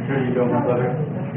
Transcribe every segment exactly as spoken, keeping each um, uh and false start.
Here you go, my brother.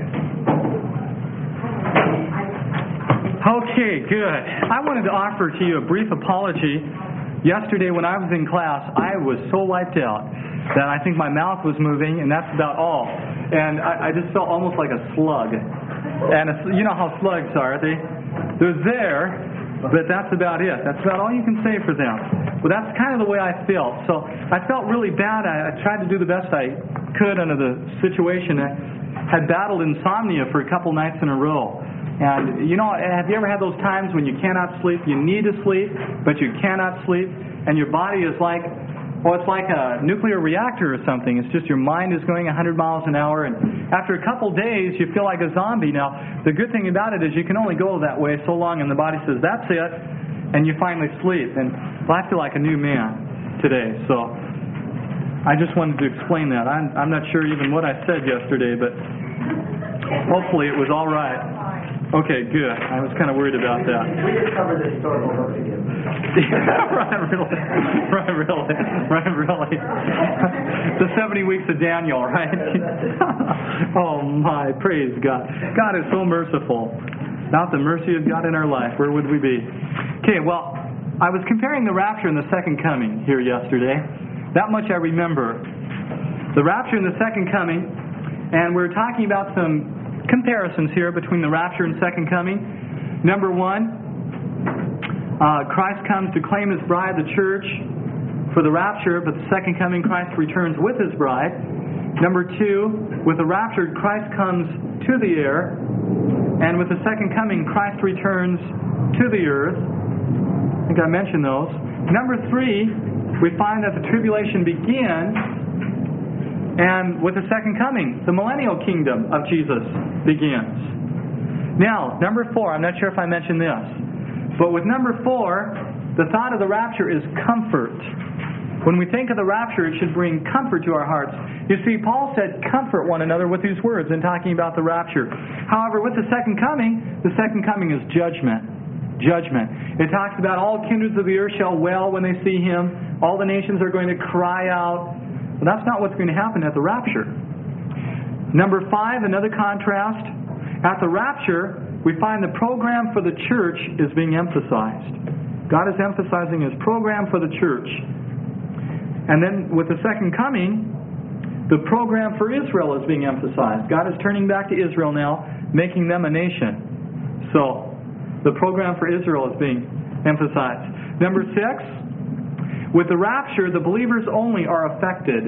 Okay, good. I wanted to offer to you a brief apology. Yesterday when I was in class, I was so wiped out that I think my mouth was moving, and that's about all. And I, I just felt almost like a slug. And a, you know how slugs are. They, they're there, but that's about it. That's about all you can say for them. Well, that's kind of the way I felt. So I felt really bad. I, I tried to do the best I could under the situation. I had battled insomnia for a couple nights in a row. And, you know, have you ever had those times when you cannot sleep? You need to sleep, but you cannot sleep. And your body is like, well, it's like a nuclear reactor or something. It's just your mind is going one hundred miles an hour. And after a couple days, you feel like a zombie. Now, the good thing about it is you can only go that way so long, and the body says, that's it. And you finally sleep. And well, I feel like a new man today. So I just wanted to explain that. I'm, I'm not sure even what I said yesterday, but hopefully it was all right. Okay, good. I was kind of worried about that. We just covered this story over again. Yeah, right, really. Right, really. Right, really. The seventy weeks of Daniel, right? Oh, my. Praise God. God is so merciful. Without the mercy of God in our life, where would we be? Okay, well, I was comparing the rapture and the second coming here yesterday. That much I remember. The rapture and the second coming, and we're talking about some comparisons here between the rapture and second coming. Number one, uh, Christ comes to claim His bride, the church, for the rapture, but the second coming, Christ returns with His bride. Number two, with the rapture, Christ comes to the air, and with the second coming, Christ returns to the earth. I think I mentioned those. Number three, we find that the tribulation begins, and with the second coming, the millennial kingdom of Jesus begins. Now, number four, I'm not sure if I mentioned this, but with number four, the thought of the rapture is comfort. When we think of the rapture, it should bring comfort to our hearts. You see, Paul said, comfort one another with these words in talking about the rapture. However, with the second coming, the second coming is judgment. Judgment. It talks about all kindreds of the earth shall wail when they see Him. All the nations are going to cry out. But that's not what's going to happen at the rapture. Number five, another contrast. At the rapture, we find the program for the church is being emphasized. God is emphasizing His program for the church. And then with the second coming, the program for Israel is being emphasized. God is turning back to Israel now, making them a nation. So, the program for Israel is being emphasized. Number six, with the rapture, the believers only are affected.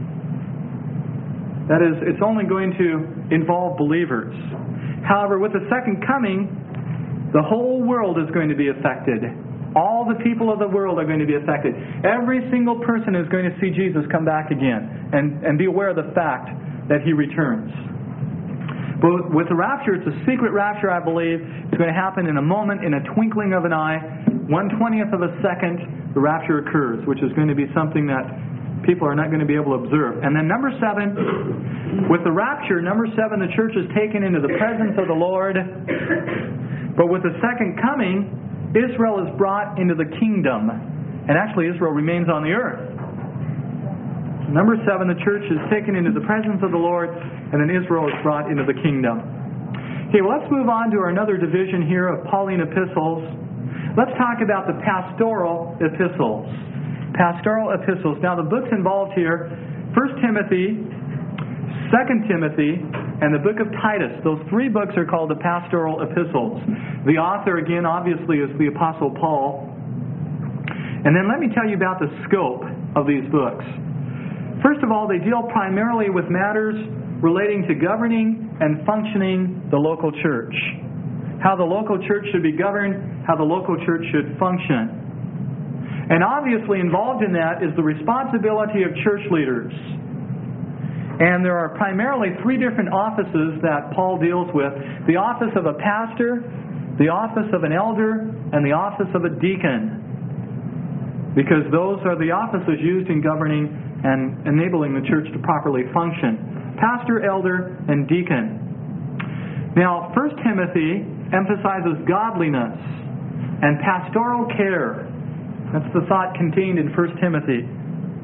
That is, it's only going to involve believers. However, with the second coming, the whole world is going to be affected. All the people of the world are going to be affected. Every single person is going to see Jesus come back again and, and be aware of the fact that He returns. But with the rapture, it's a secret rapture, I believe. It's going to happen in a moment, in a twinkling of an eye. One twentieth of a second, the rapture occurs, which is going to be something that people are not going to be able to observe. And then number seven, with the rapture, number seven, the church is taken into the presence of the Lord. But with the second coming, Israel is brought into the kingdom. And actually, Israel remains on the earth. Number seven, the church is taken into the presence of the Lord, and then Israel is brought into the kingdom. Okay, well, let's move on to our another division here of Pauline epistles. Let's talk about the pastoral epistles. Pastoral epistles. Now, the books involved here, First Timothy, Second Timothy, and the book of Titus. Those three books are called the pastoral epistles. The author, again, obviously, is the Apostle Paul. And then let me tell you about the scope of these books. First of all, they deal primarily with matters relating to governing and functioning the local church. How the local church should be governed, how the local church should function. And obviously involved in that is the responsibility of church leaders. And there are primarily three different offices that Paul deals with. The office of a pastor, the office of an elder, and the office of a deacon. Because those are the offices used in governing and enabling the church to properly function. Pastor, elder, and deacon. Now, First Timothy emphasizes godliness and pastoral care. That's the thought contained in First Timothy.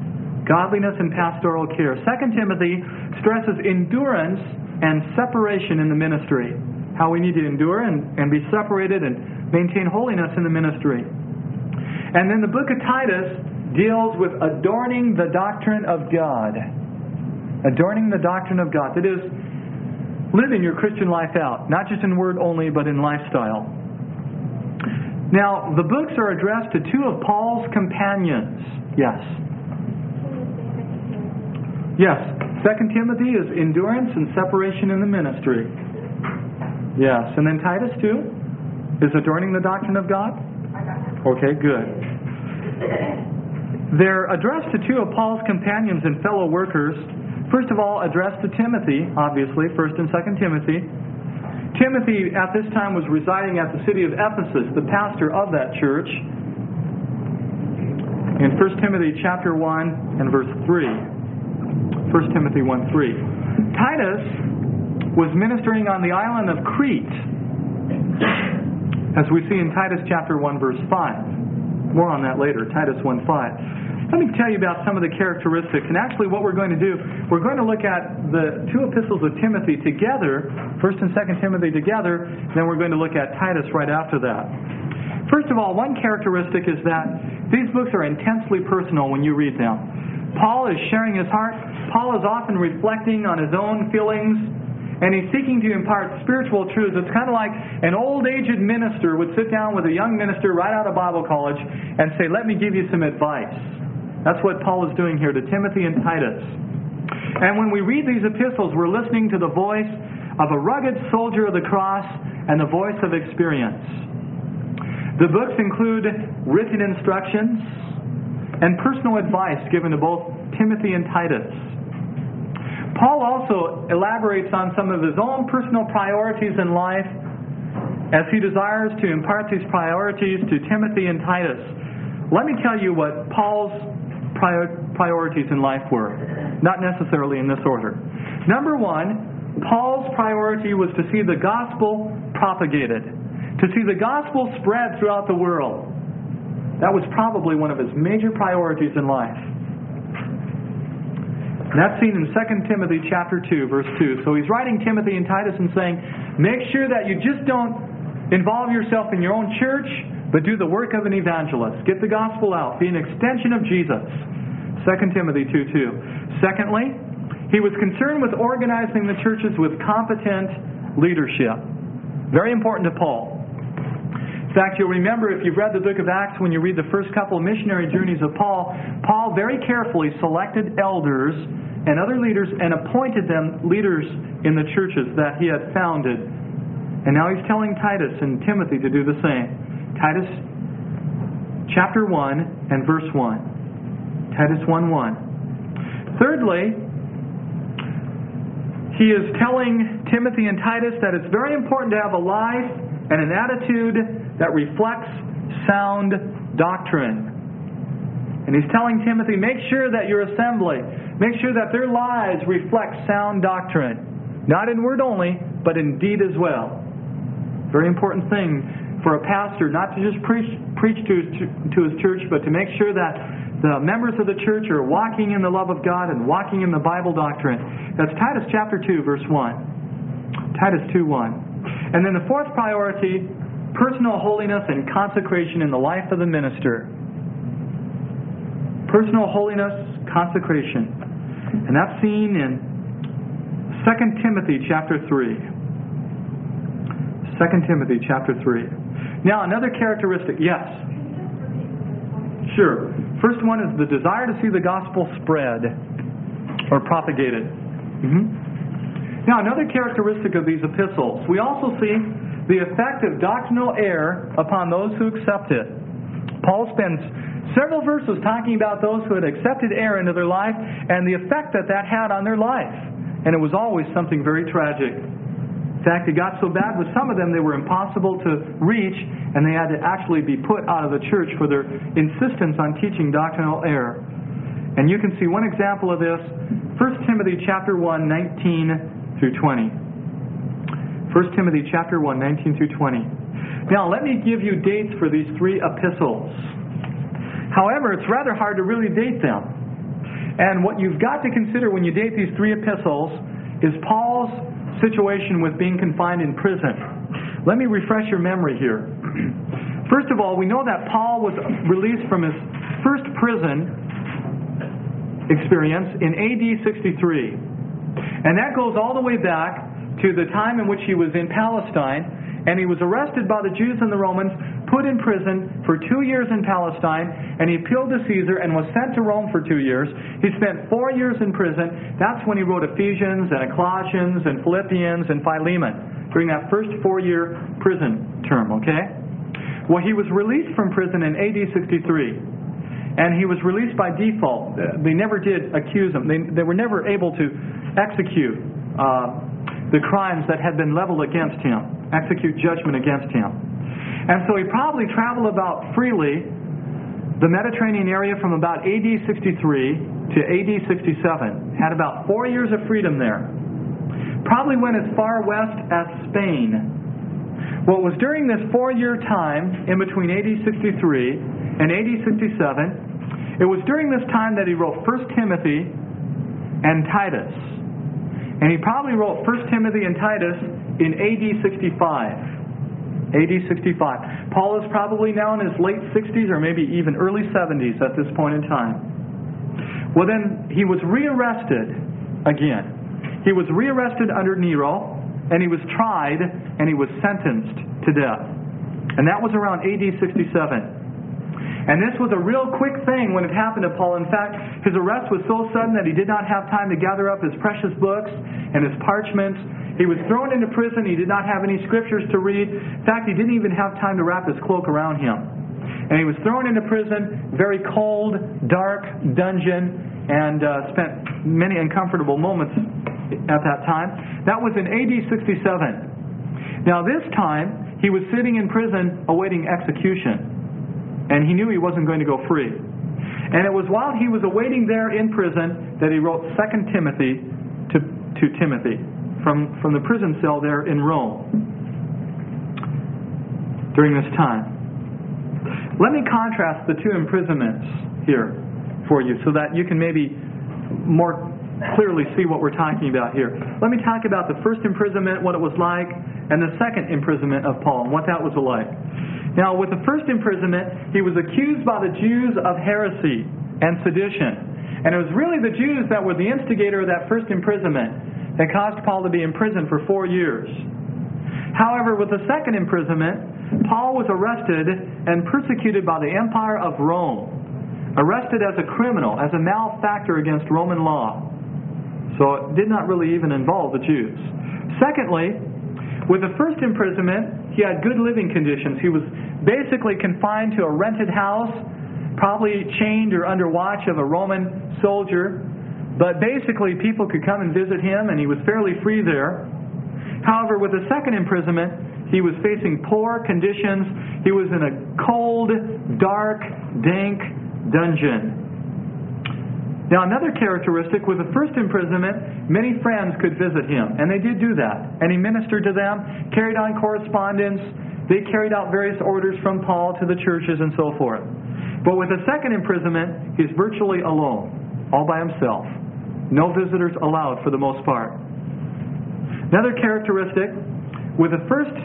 Godliness and pastoral care. Second Timothy stresses endurance and separation in the ministry. How we need to endure and, and be separated and maintain holiness in the ministry. And then the book of Titus deals with adorning the doctrine of God. Adorning the doctrine of God. That is, living your Christian life out. Not just in word only, but in lifestyle. Now, the books are addressed to two of Paul's companions. Yes. Yes. Second Timothy is endurance and separation in the ministry. Yes. And then Titus too is adorning the doctrine of God? Okay, good. They're addressed to two of Paul's companions and fellow workers. First of all, addressed to Timothy, obviously, First and Second Timothy. Timothy, at this time, was residing at the city of Ephesus, the pastor of that church. In First Timothy chapter one and verse three. First Timothy one three. Titus was ministering on the island of Crete, as we see in Titus chapter one verse five. More on that later, Titus one five. Let me tell you about some of the characteristics. And actually what we're going to do, we're going to look at the two epistles of Timothy together, First and Second Timothy together, then we're going to look at Titus right after that. First of all, one characteristic is that these books are intensely personal when you read them. Paul is sharing his heart. Paul is often reflecting on his own feelings, and he's seeking to impart spiritual truths. It's kind of like an old aged minister would sit down with a young minister right out of Bible college and say, let me give you some advice. That's what Paul is doing here to Timothy and Titus. And when we read these epistles, we're listening to the voice of a rugged soldier of the cross and the voice of experience. The books include written instructions and personal advice given to both Timothy and Titus. Paul also elaborates on some of his own personal priorities in life as he desires to impart these priorities to Timothy and Titus. Let me tell you what Paul's priorities in life were. Not necessarily in this order. Number one, Paul's priority was to see the gospel propagated. To see the gospel spread throughout the world. That was probably one of his major priorities in life. And that's seen in Second Timothy chapter two, verse two. So he's writing Timothy and Titus and saying, make sure that you just don't involve yourself in your own church, but do the work of an evangelist. Get the gospel out. Be an extension of Jesus. Second Timothy two two. Secondly, he was concerned with organizing the churches with competent leadership. Very important to Paul. In fact, you'll remember if you've read the book of Acts, when you read the first couple of missionary journeys of Paul, Paul very carefully selected elders and other leaders and appointed them leaders in the churches that he had founded. And now he's telling Titus and Timothy to do the same. Titus chapter one and verse one. Titus one one. Thirdly, he is telling Timothy and Titus that it's very important to have a life and an attitude that reflects sound doctrine. And he's telling Timothy, make sure that your assembly, make sure that their lives reflect sound doctrine. Not in word only, but in deed as well. Very important thing for a pastor, not to just preach, preach to, his, to his church, but to make sure that the members of the church are walking in the love of God and walking in the Bible doctrine. That's Titus chapter two, verse one. Titus two one. And then the fourth priority, personal holiness and consecration in the life of the minister. Personal holiness, consecration. And that's seen in Second Timothy chapter three. Second Timothy chapter three. Now, another characteristic, yes. Sure. First one is the desire to see the gospel spread or propagated. Mm-hmm. Now, another characteristic of these epistles, we also see the effect of doctrinal error upon those who accept it. Paul spends several verses talking about those who had accepted error into their life and the effect that that had on their life. And it was always something very tragic. In fact, it got so bad with some of them they were impossible to reach, and they had to actually be put out of the church for their insistence on teaching doctrinal error. And you can see one example of this, First Timothy chapter one, nineteen through twenty. First Timothy chapter one, nineteen through twenty. Now, let me give you dates for these three epistles. However, it's rather hard to really date them. And what you've got to consider when you date these three epistles is Paul's situation with being confined in prison. Let me refresh your memory here. First of all, we know that Paul was released from his first prison experience in A D sixty-three. And that goes all the way back to the time in which he was in Palestine, and he was arrested by the Jews and the Romans, put in prison for two years in Palestine, and he appealed to Caesar and was sent to Rome for two years. He spent four years in prison. That's when he wrote Ephesians and Colossians and Philippians and Philemon, during that first four-year prison term, okay? Well, he was released from prison in A D sixty-three, and he was released by default. They never did accuse him. They, they were never able to execute uh, the crimes that had been leveled against him, execute judgment against him. And so he probably traveled about freely the Mediterranean area from about A D sixty-three to A D sixty-seven. Had about four years of freedom there. Probably went as far west as Spain. Well, it was during this four-year time in between A D sixty-three and A D sixty-seven, it was during this time that he wrote First Timothy and Titus. And he probably wrote First Timothy and Titus in A D sixty-five. A D sixty-five. Paul is probably now in his late sixties or maybe even early seventies at this point in time. Well, then he was rearrested again. He was rearrested under Nero, and he was tried, and he was sentenced to death. And that was around A D sixty-seven. And this was a real quick thing when it happened to Paul. In fact, his arrest was so sudden that he did not have time to gather up his precious books and his parchments. He was thrown into prison. He did not have any scriptures to read. In fact, he didn't even have time to wrap his cloak around him. And he was thrown into prison, very cold, dark dungeon, and uh, spent many uncomfortable moments at that time. That was in A D sixty-seven. Now this time, he was sitting in prison awaiting execution. And he knew he wasn't going to go free. And it was while he was awaiting there in prison that he wrote Second Timothy to, to Timothy from, from the prison cell there in Rome during this time. Let me contrast the two imprisonments here for you so that you can maybe more clearly see what we're talking about here. Let me talk about the first imprisonment, what it was like, and the second imprisonment of Paul and what that was like. Now, with the first imprisonment, he was accused by the Jews of heresy and sedition. And it was really the Jews that were the instigator of that first imprisonment that caused Paul to be in prison for four years. However, with the second imprisonment, Paul was arrested and persecuted by the Empire of Rome. Arrested as a criminal, as a malefactor against Roman law. So it did not really even involve the Jews. Secondly, with the first imprisonment, he had good living conditions. He was basically confined to a rented house, probably chained or under watch of a Roman soldier. But basically, people could come and visit him, and he was fairly free there. However, with the second imprisonment, he was facing poor conditions. He was in a cold, dark, dank dungeon. Now, another characteristic, with the first imprisonment, many friends could visit him, and they did do that. And he ministered to them, carried on correspondence. They carried out various orders from Paul to the churches and so forth. But with the second imprisonment, he's virtually alone, all by himself. No visitors allowed for the most part. Another characteristic, with the first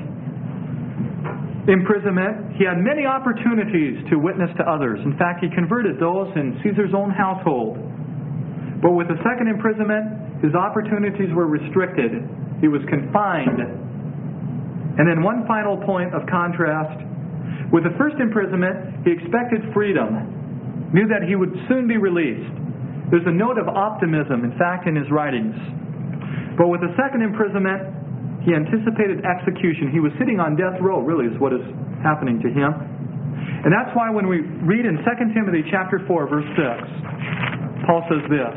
imprisonment, he had many opportunities to witness to others. In fact, he converted those in Caesar's own household. But with the second imprisonment, his opportunities were restricted. He was confined. And then one final point of contrast. With the first imprisonment, he expected freedom, knew that he would soon be released. There's a note of optimism, in fact, in his writings. But with the second imprisonment, he anticipated execution. He was sitting on death row, really, is what is happening to him. And that's why when we read in Second Timothy chapter four, verse six, Paul says this.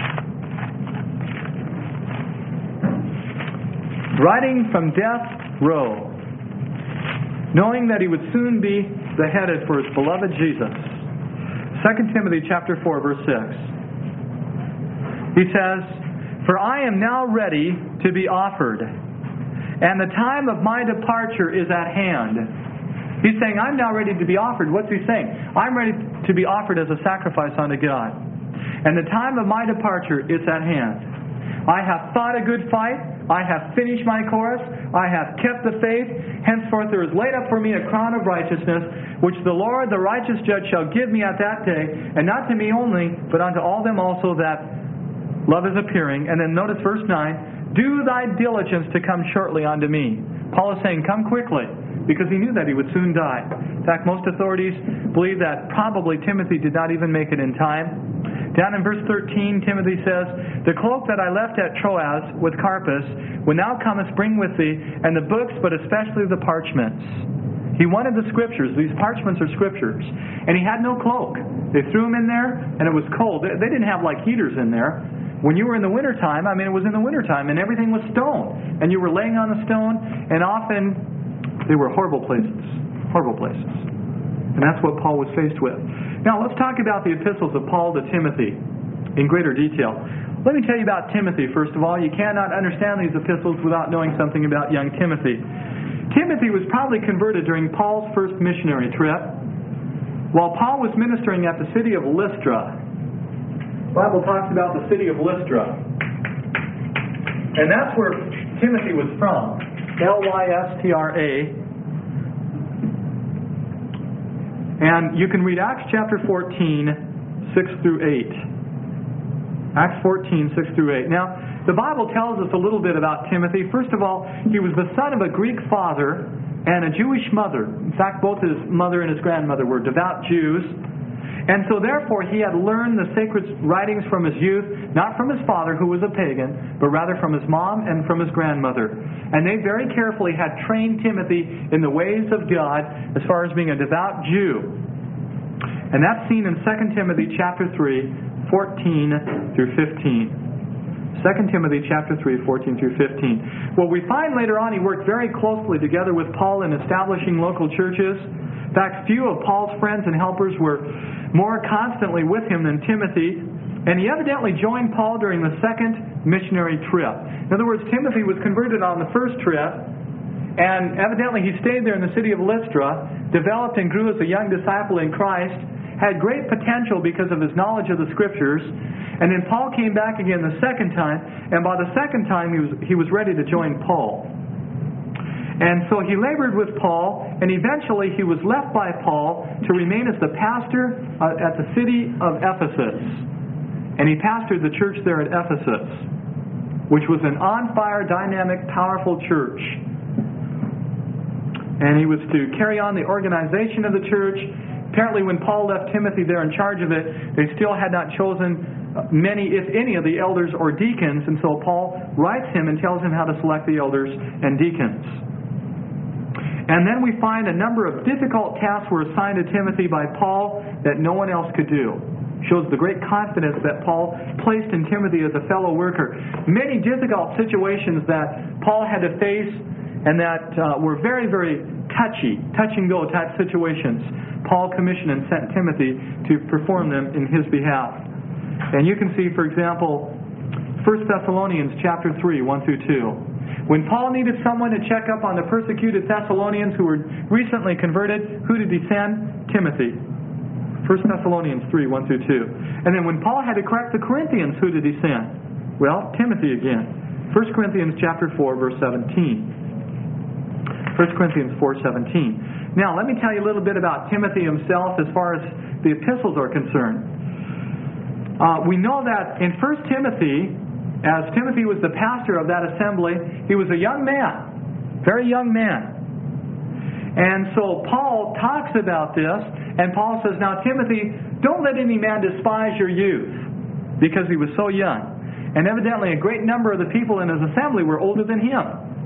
Writing from death row, knowing that he would soon be beheaded for his beloved Jesus. Second Timothy chapter four, verse six. He says, "For I am now ready to be offered, and the time of my departure is at hand." He's saying, I'm now ready to be offered. What's he saying? I'm ready to be offered as a sacrifice unto God. and the time of my departure is at hand. I have fought a good fight. I have finished my course. I have kept the faith. Henceforth there is laid up for me a crown of righteousness, which the Lord, the righteous judge, shall give me at that day, and not to me only, but unto all them also that love is appearing. And then notice verse nine, do thy diligence to come shortly unto me. Paul is saying, come quickly, because he knew that he would soon die. In fact, most authorities believe that probably Timothy did not even make it in time. Down in verse thirteen, Timothy says, the cloak that I left at Troas with Carpus, when thou comest, bring with thee, and the books, but especially the parchments. He wanted the scriptures. These parchments are scriptures. And he had no cloak. They threw him in there, and it was cold. They didn't have like heaters in there. When you were in the wintertime, I mean, it was in the wintertime, and everything was stone. And you were laying on the stone, and often they were horrible places. Horrible places. And that's what Paul was faced with. Now, let's talk about the epistles of Paul to Timothy in greater detail. Let me tell you about Timothy, first of all. You cannot understand these epistles without knowing something about young Timothy. Timothy was probably converted during Paul's first missionary trip while Paul was ministering at the city of Lystra. The Bible talks about the city of Lystra. And that's where Timothy was from. L Y S T R A. And you can read Acts chapter fourteen, six through eight. Acts fourteen, six through eight. Now, the Bible tells us a little bit about Timothy. First of all, he was the son of a Greek father and a Jewish mother. In fact, both his mother and his grandmother were devout Jews. And so therefore he had learned the sacred writings from his youth, not from his father, who was a pagan, but rather from his mom and from his grandmother. And they very carefully had trained Timothy in the ways of God as far as being a devout Jew. And that's seen in Second Timothy chapter three, fourteen through fifteen. Second Timothy chapter three, fourteen through fifteen. Well, we find later on he worked very closely together with Paul in establishing local churches. In fact, few of Paul's friends and helpers were more constantly with him than Timothy, and he evidently joined Paul during the second missionary trip. In other words, Timothy was converted on the first trip, and evidently he stayed there in the city of Lystra, developed and grew as a young disciple in Christ, had great potential because of his knowledge of the Scriptures, and then Paul came back again the second time, and by the second time he was, he was ready to join Paul. And so he labored with Paul, and eventually he was left by Paul to remain as the pastor uh, at the city of Ephesus. And he pastored the church there at Ephesus, which was an on-fire, dynamic, powerful church. And he was to carry on the organization of the church. Apparently when Paul left Timothy there in charge of it, they still had not chosen many, if any, of the elders or deacons. And so Paul writes him and tells him how to select the elders and deacons. And then we find a number of difficult tasks were assigned to Timothy by Paul that no one else could do. Shows the great confidence that Paul placed in Timothy as a fellow worker. Many difficult situations that Paul had to face and that uh, were very, very touchy, touch-and-go type situations. Paul commissioned and sent Timothy to perform them in his behalf. And you can see, for example, First Thessalonians chapter three, one through two. When Paul needed someone to check up on the persecuted Thessalonians who were recently converted, who did he send? Timothy. First Thessalonians three, one through two. And then when Paul had to correct the Corinthians, who did he send? Well, Timothy again. First Corinthians chapter four, verse seventeen. First Corinthians four, seventeen. Now, let me tell you a little bit about Timothy himself as far as the epistles are concerned. Uh, we know that in First Timothy, as Timothy was the pastor of that assembly, he was a young man, very young man. And so Paul talks about this, and Paul says, now Timothy, don't let any man despise your youth, because he was so young. And evidently a great number of the people in his assembly were older than him.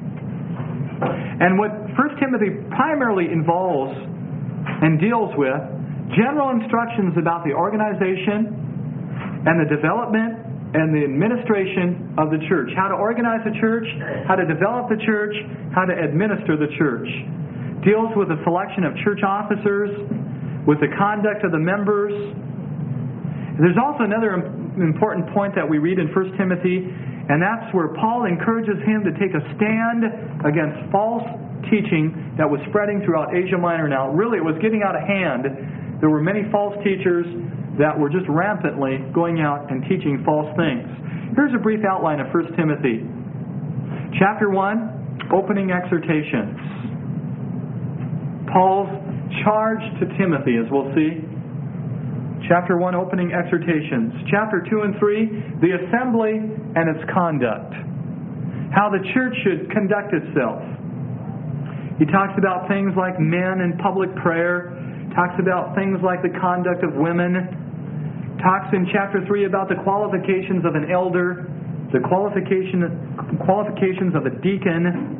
And what First Timothy primarily involves and deals with, general instructions about the organization and the development and the administration of the church. How to organize the church, how to develop the church, how to administer the church. Deals with the selection of church officers, with the conduct of the members. There's also another important point that we read in First Timothy, and that's where Paul encourages him to take a stand against false teaching that was spreading throughout Asia Minor. Now, really, it was getting out of hand. There were many false teachers that were just rampantly going out and teaching false things. Here's a brief outline of First Timothy. Chapter one, opening exhortations. Paul's charge to Timothy, as we'll see. Chapter one, opening exhortations. Chapter two and three, the assembly and its conduct. How the church should conduct itself. He talks about things like men and public prayer. Talks about things like the conduct of women. Talks in chapter three about the qualifications of an elder. The qualification, qualifications of a deacon.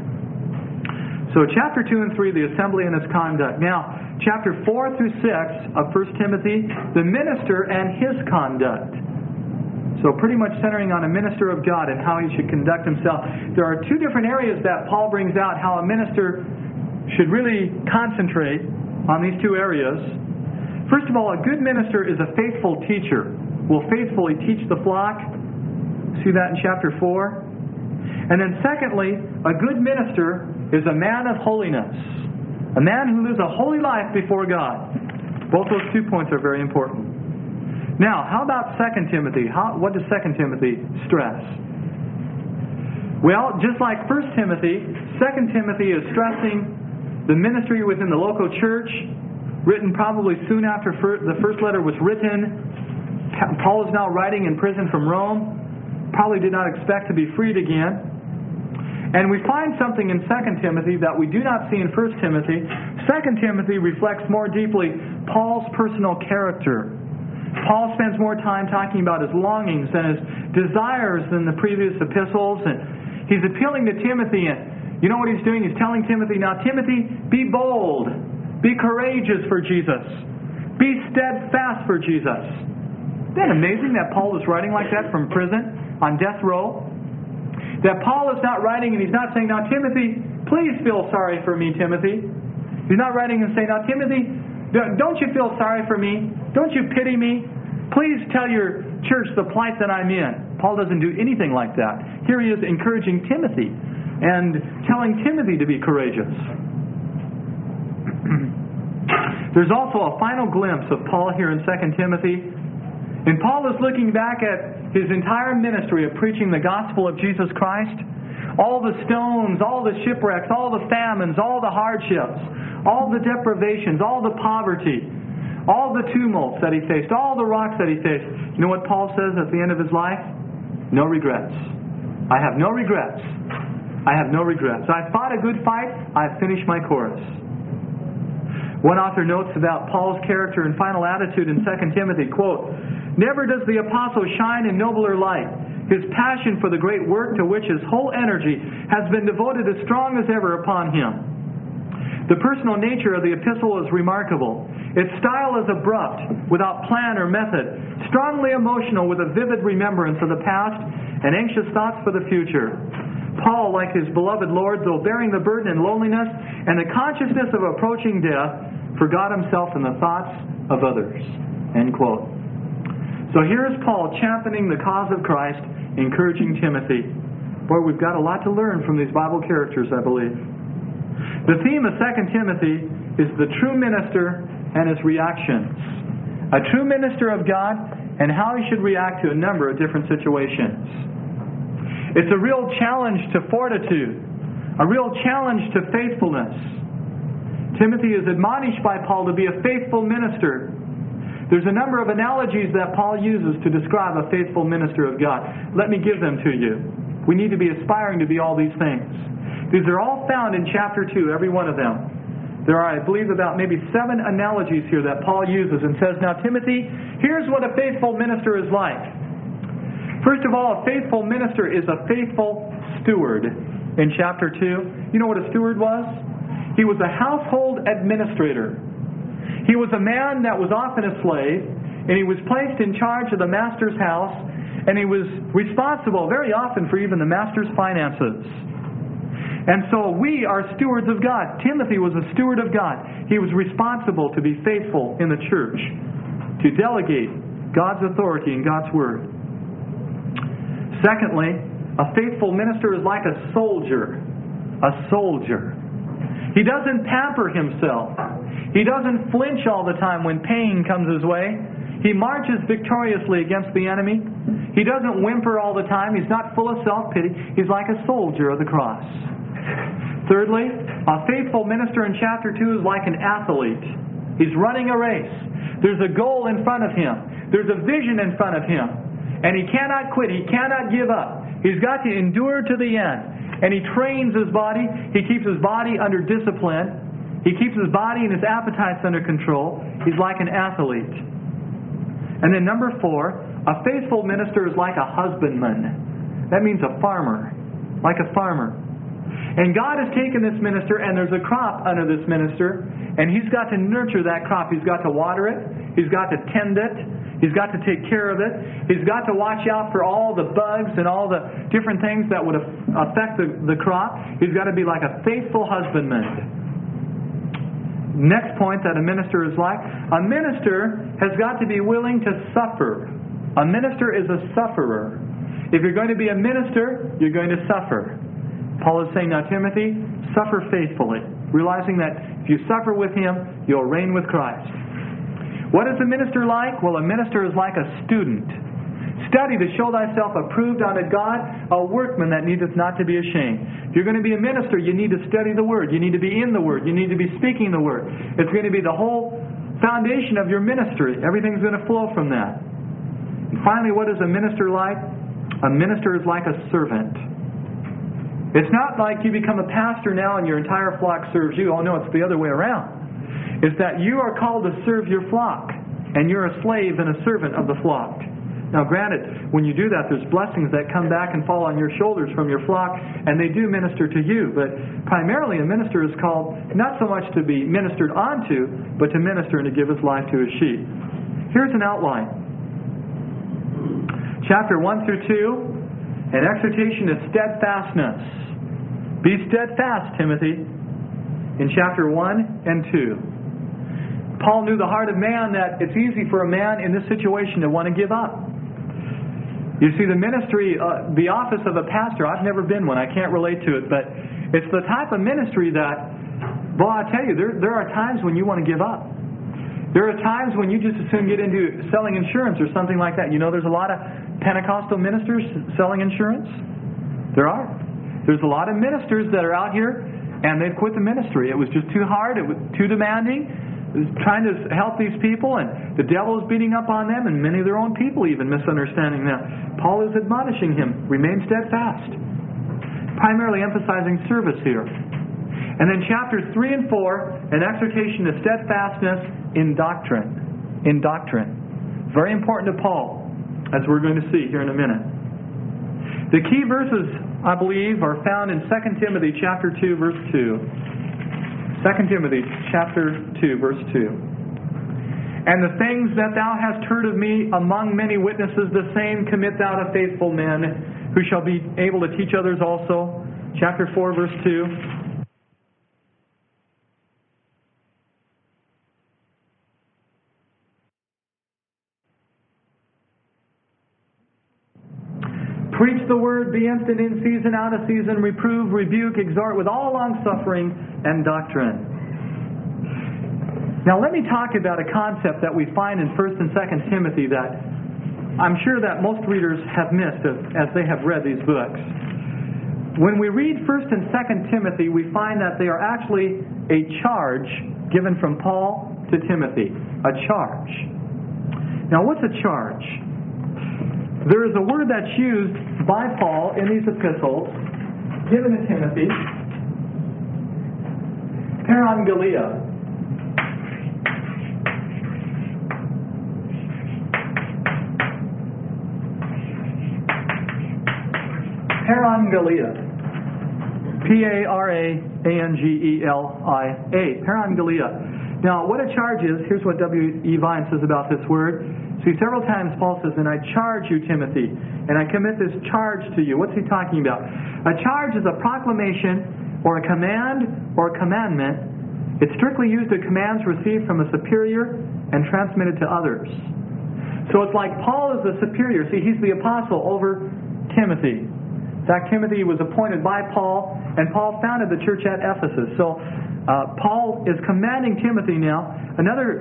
So chapter two and three, the assembly and its conduct. Now, chapter four through six of First Timothy, the minister and his conduct. So pretty much centering on a minister of God and how he should conduct himself. There are two different areas that Paul brings out how a minister should really concentrate on these two areas. First of all, a good minister is a faithful teacher. Will faithfully teach the flock. See that in chapter four. And then secondly, a good minister is a man of holiness. A man who lives a holy life before God. Both those two points are very important. Now, how about Second Timothy? How, what does Second Timothy stress? Well, just like First Timothy, Second Timothy is stressing the ministry within the local church, written probably soon after the first letter was written. Paul is now writing in prison from Rome. Probably did not expect to be freed again. And we find something in Second Timothy that we do not see in First Timothy. Second Timothy reflects more deeply Paul's personal character. Paul spends more time talking about his longings and his desires than the previous epistles. And he's appealing to Timothy. And you know what he's doing? He's telling Timothy, now Timothy, be bold. Be courageous for Jesus. Be steadfast for Jesus. Isn't that amazing that Paul is writing like that from prison on death row? That Paul is not writing and he's not saying, now Timothy, please feel sorry for me, Timothy. He's not writing and saying, now Timothy, don't you feel sorry for me? Don't you pity me? Please tell your church the plight that I'm in. Paul doesn't do anything like that. Here he is encouraging Timothy and telling Timothy to be courageous. There's also a final glimpse of Paul here in Second Timothy. And Paul is looking back at his entire ministry of preaching the gospel of Jesus Christ. All the stones, all the shipwrecks, all the famines, all the hardships, all the deprivations, all the poverty, all the tumults that he faced, all the rocks that he faced. You know what Paul says at the end of his life? No regrets. I have no regrets. I have no regrets. I fought a good fight. I have finished my course. One author notes about Paul's character and final attitude in Second Timothy, quote, never does the apostle shine in nobler light. His passion for the great work to which his whole energy has been devoted as strong as ever upon him. The personal nature of the epistle is remarkable. Its style is abrupt, without plan or method, strongly emotional with a vivid remembrance of the past and anxious thoughts for the future. Paul, like his beloved Lord, though bearing the burden and loneliness and the consciousness of approaching death, forgot himself in the thoughts of others. End quote. So here is Paul championing the cause of Christ, encouraging Timothy. Boy, we've got a lot to learn from these Bible characters, I believe. The theme of Second Timothy is the true minister and his reactions. A true minister of God and how he should react to a number of different situations. It's a real challenge to fortitude, a real challenge to faithfulness. Timothy is admonished by Paul to be a faithful minister. There's a number of analogies that Paul uses to describe a faithful minister of God. Let me give them to you. We need to be aspiring to be all these things. These are all found in chapter two, every one of them. There are, I believe, about maybe seven analogies here that Paul uses and says, now Timothy, here's what a faithful minister is like. First of all, a faithful minister is a faithful steward. In chapter two, you know what a steward was? He was a household administrator. He was a man that was often a slave, and he was placed in charge of the master's house, and he was responsible very often for even the master's finances. And so we are stewards of God. Timothy was a steward of God. He was responsible to be faithful in the church, to delegate God's authority and God's word. Secondly, a faithful minister is like a soldier. A soldier. He doesn't pamper himself. He doesn't flinch all the time when pain comes his way. He marches victoriously against the enemy. He doesn't whimper all the time. He's not full of self-pity. He's like a soldier of the cross. Thirdly, a faithful minister in chapter two is like an athlete. He's running a race. There's a goal in front of him. There's a vision in front of him. And he cannot quit. He cannot give up. He's got to endure to the end. And he trains his body. He keeps his body under discipline. He keeps his body and his appetites under control. He's like an athlete. And then number four, a faithful minister is like a husbandman. That means a farmer. Like a farmer. And God has taken this minister, and there's a crop under this minister, and He's got to nurture that crop. He's got to water it. He's got to tend it. He's got to take care of it. He's got to watch out for all the bugs and all the different things that would affect the, the crop. He's got to be like a faithful husbandman. Next point that a minister is like, a minister has got to be willing to suffer. A minister is a sufferer. If you're going to be a minister, you're going to suffer. Paul is saying, now Timothy, suffer faithfully, realizing that if you suffer with him, you'll reign with Christ. What is a minister like? Well, a minister is like a student. Study to show thyself approved unto God, a workman that needeth not to be ashamed. If you're going to be a minister, you need to study the Word. You need to be in the Word. You need to be speaking the Word. It's going to be the whole foundation of your ministry. Everything's going to flow from that. And finally, what is a minister like? A minister is like a servant. It's not like you become a pastor now and your entire flock serves you. Oh no, it's the other way around. It's that you are called to serve your flock, and you're a slave and a servant of the flock. Now granted, when you do that, there's blessings that come back and fall on your shoulders from your flock, and they do minister to you. But primarily a minister is called not so much to be ministered onto, but to minister and to give his life to his sheep. Here's an outline. Chapter one through two, an exhortation is steadfastness. Be steadfast, Timothy, in chapter one and two. Paul knew the heart of man, that it's easy for a man in this situation to want to give up. You see, the ministry, uh, the office of a pastor, I've never been one. I can't relate to it, but it's the type of ministry that, well, I tell you, there, there are times when you want to give up. There are times when you just as soon get into selling insurance or something like that. You know, there's a lot of Pentecostal ministers selling insurance. There are. There's a lot of ministers that are out here and they've quit the ministry. It was just too hard. It was too demanding. It was trying to help these people, and the devil is beating up on them, and many of their own people even misunderstanding them. Paul is admonishing him, remain steadfast. Primarily emphasizing service here. And then chapters three and four, an exhortation to steadfastness in doctrine. In doctrine. Very important to Paul, as we're going to see here in a minute. The key verses, I believe, are found in Second Timothy chapter two, verse two. Second Timothy chapter two, verse two. And the things that thou hast heard of me among many witnesses, the same commit thou to faithful men, who shall be able to teach others also. Chapter four, verse two. Preach the word, be instant in season, out of season, reprove, rebuke, exhort with all longsuffering and doctrine. Now let me talk about a concept that we find in First and Second Timothy that I'm sure that most readers have missed as they have read these books. When we read First and Second Timothy, we find that they are actually a charge given from Paul to Timothy. A charge. Now what's a charge? There is a word that's used by Paul in these epistles, given to Timothy, parangelia. Parangelia. P A R A A N G E L I A. Parangelia. Now, what a charge is, here's what W E Vine says about this word. See, several times Paul says, and I charge you, Timothy, and I commit this charge to you. What's he talking about? A charge is a proclamation or a command or a commandment. It's strictly used to commands received from a superior and transmitted to others. So it's like Paul is the superior. See, he's the apostle over Timothy. In fact, Timothy was appointed by Paul, and Paul founded the church at Ephesus. So uh, Paul is commanding Timothy now. Another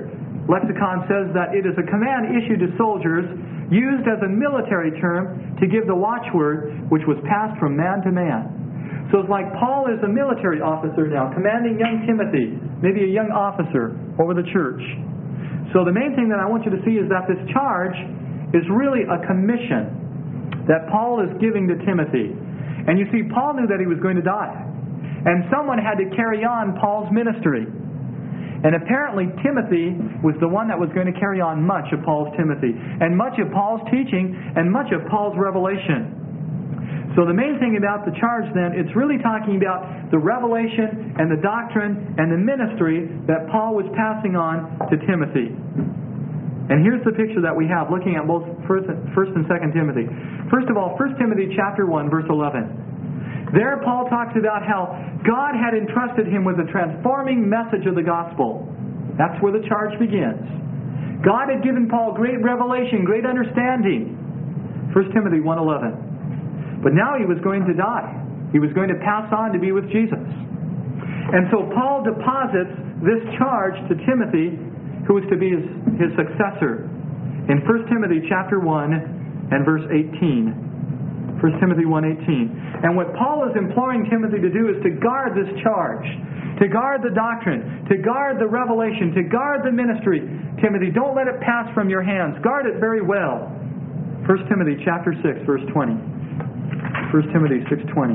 lexicon says that it is a command issued to soldiers, used as a military term to give the watchword, which was passed from man to man. So it's like Paul is a military officer now, commanding young Timothy, maybe a young officer over the church. So the main thing that I want you to see is that this charge is really a commission that Paul is giving to Timothy. And you see, Paul knew that he was going to die. And someone had to carry on Paul's ministry. And apparently Timothy was the one that was going to carry on much of Paul's Timothy, and much of Paul's teaching, and much of Paul's revelation. So the main thing about the charge then, it's really talking about the revelation and the doctrine and the ministry that Paul was passing on to Timothy. And here's the picture that we have looking at both First and Second Timothy. First of all, First Timothy chapter one, verse eleven. There Paul talks about how God had entrusted him with a transforming message of the gospel. That's where the charge begins. God had given Paul great revelation, great understanding. First Timothy one eleven. But now he was going to die. He was going to pass on to be with Jesus. And so Paul deposits this charge to Timothy, who is to be his, his successor, in First Timothy chapter one and verse eighteen. First Timothy one eighteen. And what Paul is imploring Timothy to do is to guard this charge, to guard the doctrine, to guard the revelation, to guard the ministry. Timothy, don't let it pass from your hands. Guard it very well. First Timothy chapter six, verse twenty. First Timothy six twenty.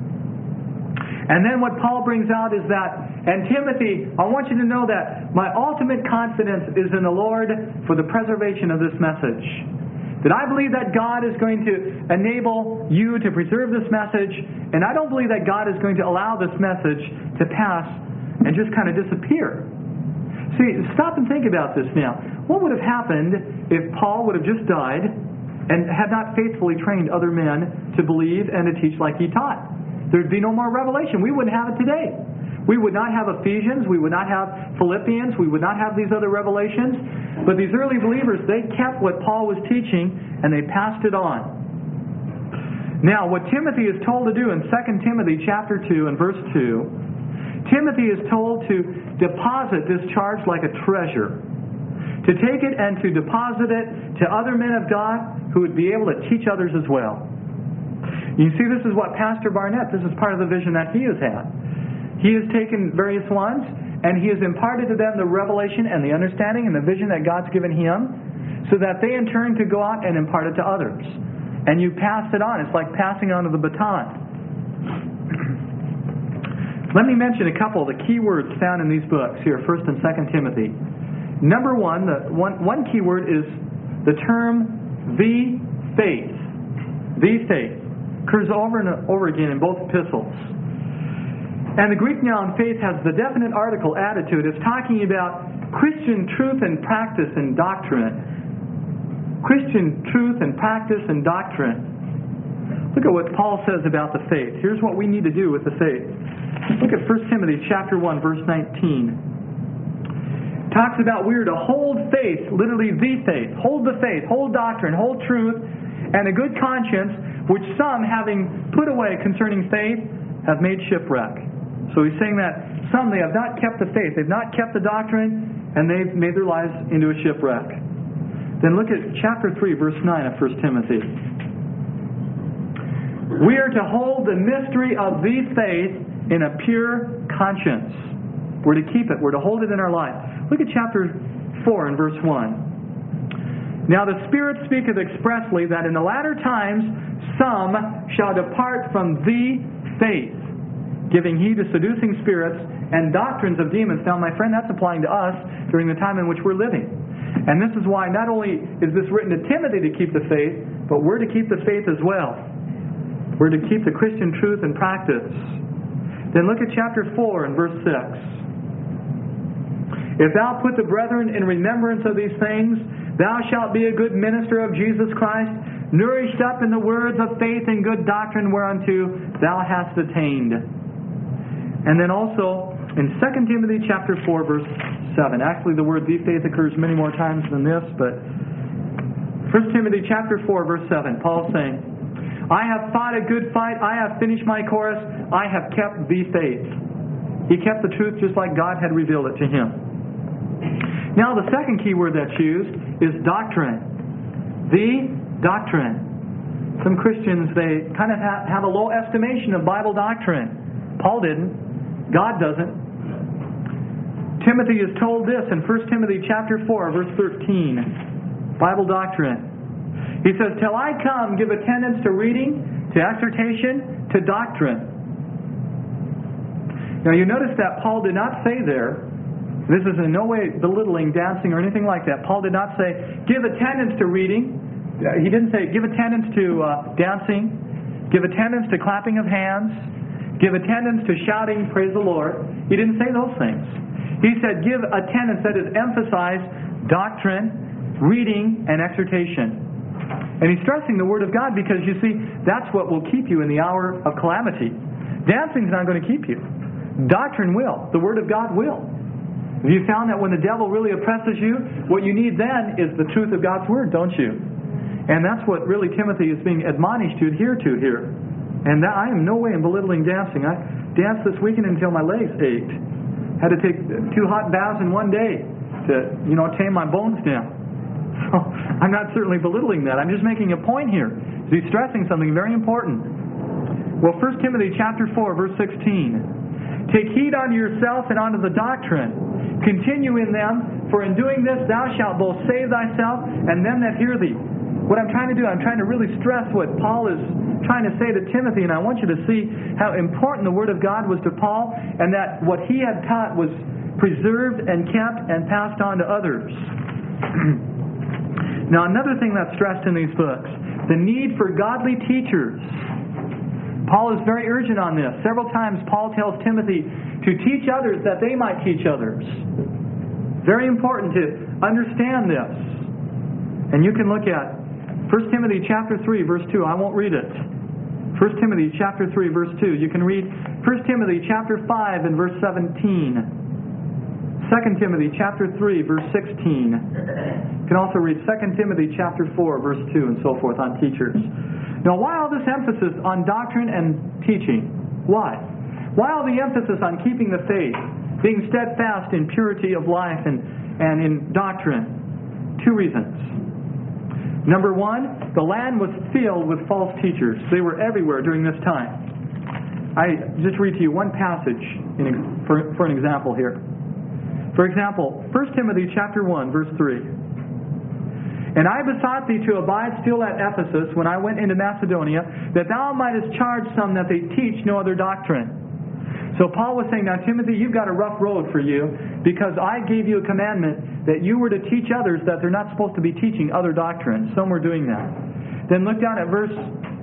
And then what Paul brings out is that, and Timothy, I want you to know that my ultimate confidence is in the Lord for the preservation of this message. That I believe that God is going to enable you to preserve this message, and I don't believe that God is going to allow this message to pass and just kind of disappear. See, stop and think about this now. What would have happened if Paul would have just died and had not faithfully trained other men to believe and to teach like he taught? There'd be no more revelation. We wouldn't have it today. We would not have Ephesians. We would not have Philippians. We would not have these other revelations. But these early believers, they kept what Paul was teaching and they passed it on. Now, what Timothy is told to do in Second Timothy chapter two and verse two, Timothy is told to deposit this charge like a treasure. To take it and to deposit it to other men of God who would be able to teach others as well. You see, this is what Pastor Barnett, this is part of the vision that he has had. He has taken various ones, and he has imparted to them the revelation and the understanding and the vision that God's given him, so that they in turn could go out and impart it to others. And you pass it on. It's like passing on to the baton. Let me mention a couple of the key words found in these books here, First and Second Timothy. Number one, the one, one key word is the term the faith. The faith occurs over and over again in both epistles. And the Greek noun faith has the definite article added to it. It's talking about Christian truth and practice and doctrine. Christian truth and practice and doctrine. Look at what Paul says about the faith. Here's what we need to do with the faith. Look at First Timothy chapter one, verse nineteen. It talks about we are to hold faith, literally the faith. Hold the faith, hold doctrine, hold truth, and a good conscience, which some, having put away concerning faith, have made shipwreck. So he's saying that some, they have not kept the faith, they've not kept the doctrine, and they've made their lives into a shipwreck. Then look at chapter three, verse nine of First Timothy. We are to hold the mystery of the faith in a pure conscience. We're to keep it, we're to hold it in our life. Look at chapter four and verse one. Now the Spirit speaketh expressly that in the latter times some shall depart from the faith, giving heed to seducing spirits and doctrines of demons. Now, my friend, that's applying to us during the time in which we're living. And this is why not only is this written to Timothy to keep the faith, but we're to keep the faith as well. We're to keep the Christian truth and practice. Then look at chapter four and verse six. If thou put the brethren in remembrance of these things, thou shalt be a good minister of Jesus Christ, nourished up in the words of faith and good doctrine whereunto thou hast attained. And then also in Second Timothy chapter four, verse seven. Actually, the word the faith occurs many more times than this, but First Timothy chapter four, verse seven, Paul's saying, I have fought a good fight, I have finished my course, I have kept the faith. He kept the truth just like God had revealed it to him. Now the second key word that's used is doctrine. The doctrine. Some Christians, they kind of have, have a low estimation of Bible doctrine. Paul didn't. God doesn't. Timothy is told this in First Timothy chapter four, verse thirteen. Bible doctrine. He says, "Till I come, give attendance to reading, to exhortation, to doctrine." Now you notice that Paul did not say there, this is in no way belittling dancing or anything like that. Paul did not say, give attendance to reading. He didn't say, give attendance to uh, dancing, give attendance to clapping of hands, give attendance to shouting, praise the Lord. He didn't say those things. He said, give attendance, that is, emphasize doctrine, reading, and exhortation. And he's stressing the Word of God because, you see, that's what will keep you in the hour of calamity. Dancing's not going to keep you. Doctrine will. The Word of God will. Have you found that when the devil really oppresses you, what you need then is the truth of God's Word, don't you? And that's what really Timothy is being admonished to adhere to here. And that, I am no way in belittling dancing. I danced this weekend until my legs ached. Had to take two hot baths in one day to, you know, tame my bones down. So I'm not certainly belittling that. I'm just making a point here. He's stressing something very important. Well, First Timothy chapter four, verse sixteen. Take heed unto yourself and unto the doctrine. Continue in them, for in doing this thou shalt both save thyself and them that hear thee. What I'm trying to do, I'm trying to really stress what Paul is trying to say to Timothy, and I want you to see how important the Word of God was to Paul, and that what he had taught was preserved and kept and passed on to others. Now, another thing that's stressed in these books, the need for godly teachers. Paul is very urgent on this. Several times Paul tells Timothy to teach others that they might teach others. Very important to understand this. And you can look at First Timothy chapter three, verse two. I won't read it. First Timothy chapter three, verse two. You can read First Timothy chapter five and verse seventeen. Second Timothy chapter three, verse sixteen. You can also read Second Timothy chapter four, verse two, and so forth on teachers. Now, why all this emphasis on doctrine and teaching? Why? Why all the emphasis on keeping the faith, being steadfast in purity of life and, and in doctrine? Two reasons. Number one, the land was filled with false teachers. They were everywhere during this time. I just read to you one passage in, for, for an example here. For example, First Timothy chapter one, verse three. And I besought thee to abide still at Ephesus when I went into Macedonia, that thou mightest charge some that they teach no other doctrine. So Paul was saying, now Timothy, you've got a rough road for you, because I gave you a commandment that you were to teach others that they're not supposed to be teaching other doctrines. Some were doing that. Then look down at verse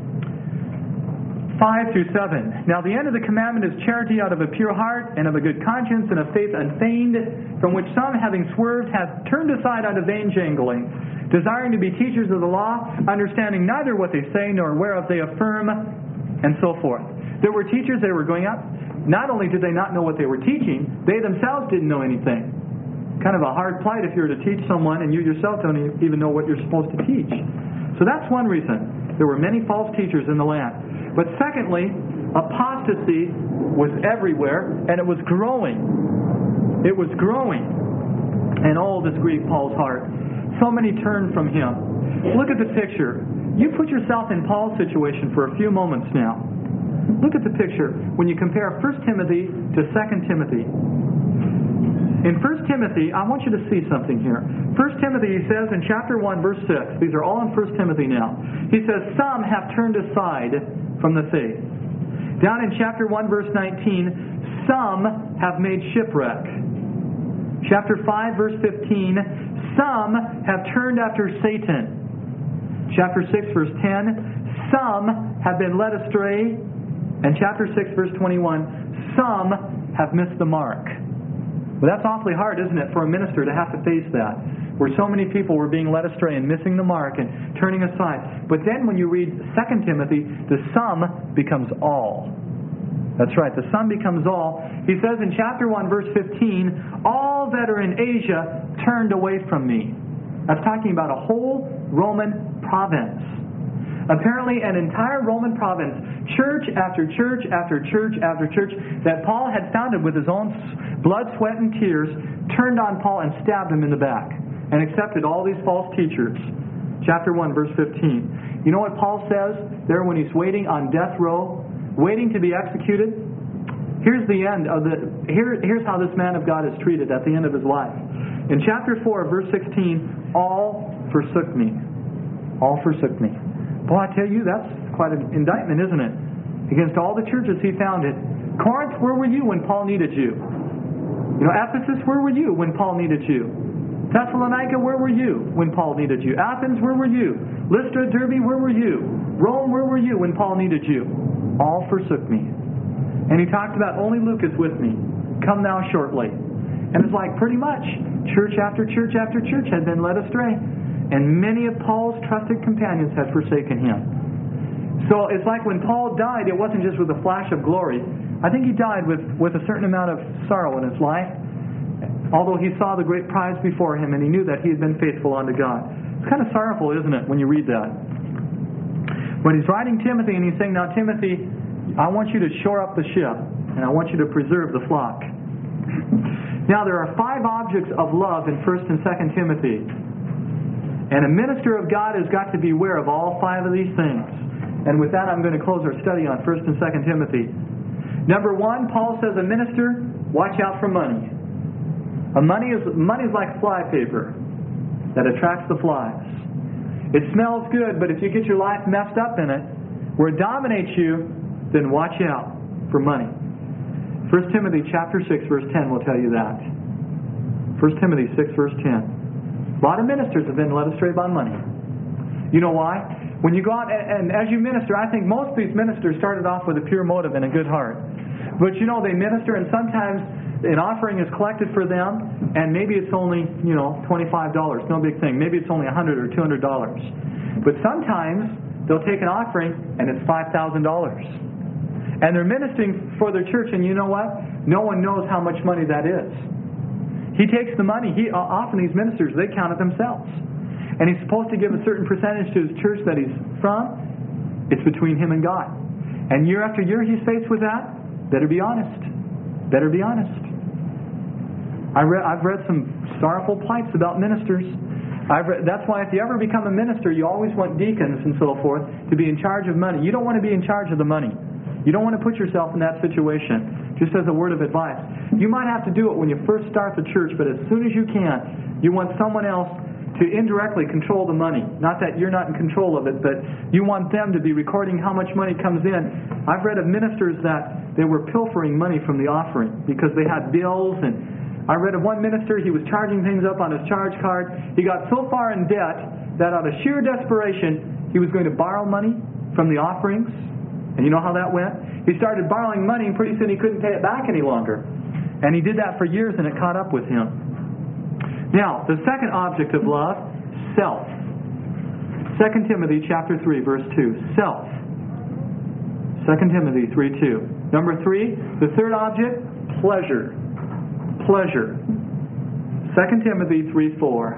five through seven. Now the end of the commandment is charity out of a pure heart, and of a good conscience, and of faith unfeigned, from which some, having swerved, have turned aside unto vain jangling, desiring to be teachers of the law, understanding neither what they say nor whereof they affirm, and so forth. There were teachers, they were going up. Not only did they not know what they were teaching, they themselves didn't know anything. Kind of a hard plight if you were to teach someone and you yourself don't even know what you're supposed to teach. So that's one reason. There were many false teachers in the land. But secondly, apostasy was everywhere, and it was growing. It was growing. And all this grieved Paul's heart. So many turned from him. Look at the picture. You put yourself in Paul's situation for a few moments now. Look at the picture when you compare First Timothy to Second Timothy. In First Timothy, I want you to see something here. First Timothy, he says in chapter one, verse six. These are all in First Timothy now. He says, some have turned aside from the faith. Down in chapter one, verse nineteen, some have made shipwreck. Chapter five, verse fifteen, some have turned after Satan. Chapter six, verse ten, some have been led astray. And chapter six, verse twenty-one, some have missed the mark. Well, that's awfully hard, isn't it, for a minister to have to face that, where so many people were being led astray and missing the mark and turning aside. But then when you read Second Timothy, the some becomes all. That's right, the some becomes all. He says in chapter one, verse fifteen, all that are in Asia turned away from me. That's talking about a whole Roman province. Apparently an entire Roman province, church after church after church after church, that Paul had founded with his own blood, sweat, and tears, turned on Paul and stabbed him in the back and accepted all these false teachers. Chapter one, verse fifteen. You know what Paul says there when he's waiting on death row, waiting to be executed? Here's the end of the. Here, here's how this man of God is treated at the end of his life. In chapter four, verse sixteen, all forsook me. All forsook me. Boy, I tell you, that's quite an indictment, isn't it? Against all the churches he founded. Corinth, where were you when Paul needed you? You know, Ephesus, where were you when Paul needed you? Thessalonica, where were you when Paul needed you? Athens, where were you? Lystra, Derbe, where were you? Rome, where were you when Paul needed you? All forsook me. And he talked about, only Luke is with me. Come thou shortly. And it's like pretty much church after church after church had been led astray. And many of Paul's trusted companions had forsaken him. So it's like when Paul died, it wasn't just with a flash of glory. I think he died with, with a certain amount of sorrow in his life. Although he saw the great prize before him and he knew that he had been faithful unto God. It's kind of sorrowful, isn't it, when you read that? But he's writing Timothy and he's saying, now Timothy, I want you to shore up the ship and I want you to preserve the flock. Now there are five objects of love in First and Second Timothy. And a minister of God has got to beware of all five of these things. And with that I'm going to close our study on First and Second Timothy. Number one, Paul says a minister, watch out for money. A money is money is like fly paper that attracts the flies. It smells good, but if you get your life messed up in it, where it dominates you, then watch out for money. First Timothy chapter six, verse ten will tell you that. First Timothy six, verse ten. A lot of ministers have been led astray by money. You know why? When you go out and, and as you minister, I think most of these ministers started off with a pure motive and a good heart. But you know, they minister and sometimes an offering is collected for them, and maybe it's only, you know, twenty-five dollars, no big thing. Maybe it's only one hundred dollars or two hundred dollars. But sometimes they'll take an offering, and it's five thousand dollars. And they're ministering for their church, and you know what? No one knows how much money that is. He takes the money. He often these ministers, they count it themselves. And he's supposed to give a certain percentage to his church that he's from. It's between him and God. And year after year he's faced with that. Better be honest. Better be honest. I read, I've read some sorrowful plights about ministers. I've read, that's why if you ever become a minister, you always want deacons and so forth to be in charge of money. You don't want to be in charge of the money. You don't want to put yourself in that situation. Just as a word of advice. You might have to do it when you first start the church, but as soon as you can, you want someone else to indirectly control the money. Not that you're not in control of it, but you want them to be recording how much money comes in. I've read of ministers that they were pilfering money from the offering because they had bills. And I read of one minister, he was charging things up on his charge card. He got so far in debt that out of sheer desperation, he was going to borrow money from the offerings. And you know how that went? He started borrowing money and pretty soon he couldn't pay it back any longer. And he did that for years and it caught up with him. Now, the second object of love, self. Second Timothy chapter three, verse two. Self. Second Timothy three two. Number three, the third object, pleasure. Pleasure. Second Timothy three four.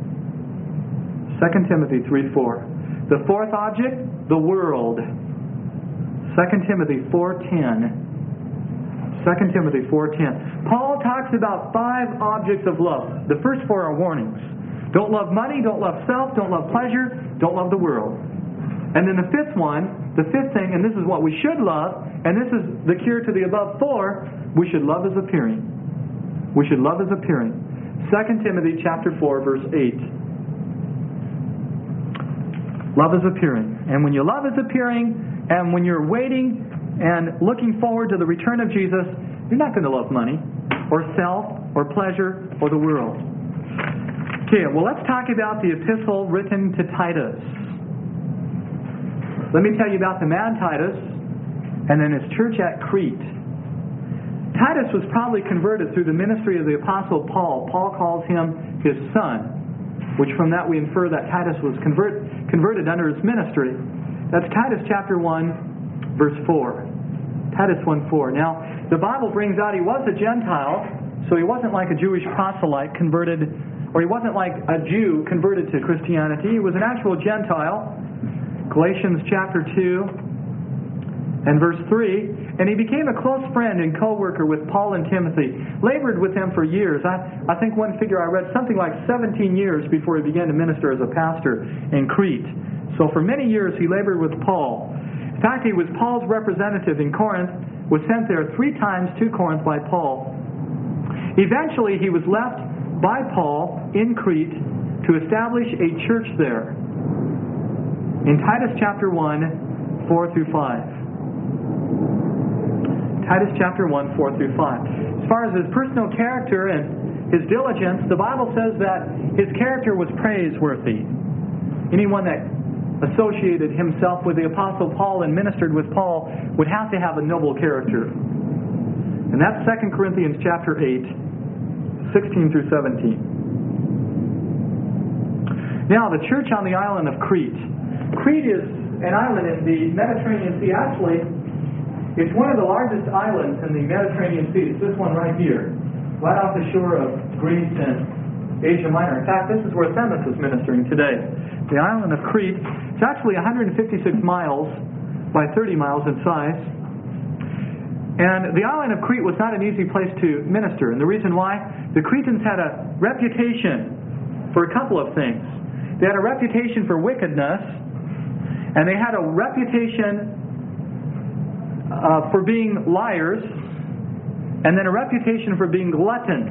Second Timothy three four. The fourth object, the world. Second Timothy four ten. Second Timothy four ten. Paul talks about five objects of love. The first four are warnings. Don't love money, don't love self, don't love pleasure, don't love the world. And then the fifth one, the fifth thing, and this is what we should love, and this is the cure to the above four, we should love as appearing. We should love as appearing. Second Timothy chapter four, verse eight. Love is appearing. And when you love is appearing, and when you're waiting and looking forward to the return of Jesus, you're not going to love money, or self, or pleasure, or the world. Okay, well let's talk about the epistle written to Titus. Let me tell you about the man Titus, and then his church at Crete. Titus was probably converted through the ministry of the Apostle Paul. Paul calls him his son, which from that we infer that Titus was convert, converted under his ministry. That's Titus chapter one, verse four. Titus one four. Now, the Bible brings out he was a Gentile, so he wasn't like a Jewish proselyte converted, or he wasn't like a Jew converted to Christianity. He was an actual Gentile. Galatians chapter two And verse three, and he became a close friend and co-worker with Paul and Timothy, labored with them for years. I, I think one figure I read, something like seventeen years before he began to minister as a pastor in Crete. So for many years he labored with Paul. In fact, he was Paul's representative in Corinth, was sent there three times to Corinth by Paul. Eventually he was left by Paul in Crete to establish a church there. In Titus chapter one, four through five. Titus chapter one, four through five. As far as his personal character and his diligence, the Bible says that his character was praiseworthy. Anyone that associated himself with the Apostle Paul and ministered with Paul would have to have a noble character. And that's Second Corinthians chapter eight, sixteen through seventeen. Now, the church on the island of Crete. Crete is an island in the Mediterranean Sea. Actually, it's one of the largest islands in the Mediterranean Sea. It's this one right here, right off the shore of Greece and Asia Minor. In fact, this is where Themis is ministering today. The island of Crete. It's actually one hundred fifty-six miles by thirty miles in size. And the island of Crete was not an easy place to minister. And the reason why? The Cretans had a reputation for a couple of things. They had a reputation for wickedness, and they had a reputation Uh, for being liars, and then a reputation for being gluttons.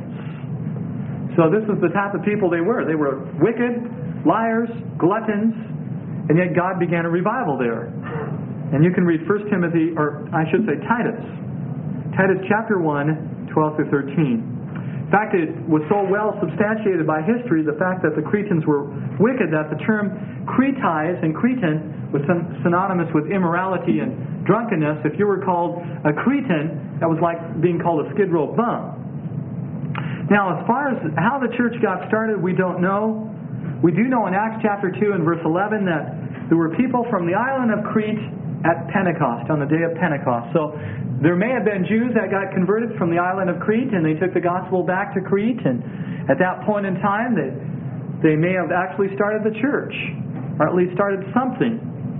So this is the type of people they were. They were wicked, liars, gluttons, and yet God began a revival there. And you can read First Timothy, or I should say Titus. Titus chapter one, twelve through thirteen. In fact, it was so well substantiated by history, the fact that the Cretans were wicked, that the term Cretize and Cretan was synonymous with immorality and drunkenness. If you were called a Cretan, that was like being called a Skid Row bum. Now, as far as how the church got started, we don't know. We do know in Acts chapter two and verse eleven that there were people from the island of Crete at Pentecost, on the day of Pentecost. So there may have been Jews that got converted from the island of Crete, and they took the gospel back to Crete, and at that point in time they, they may have actually started the church, or at least started something.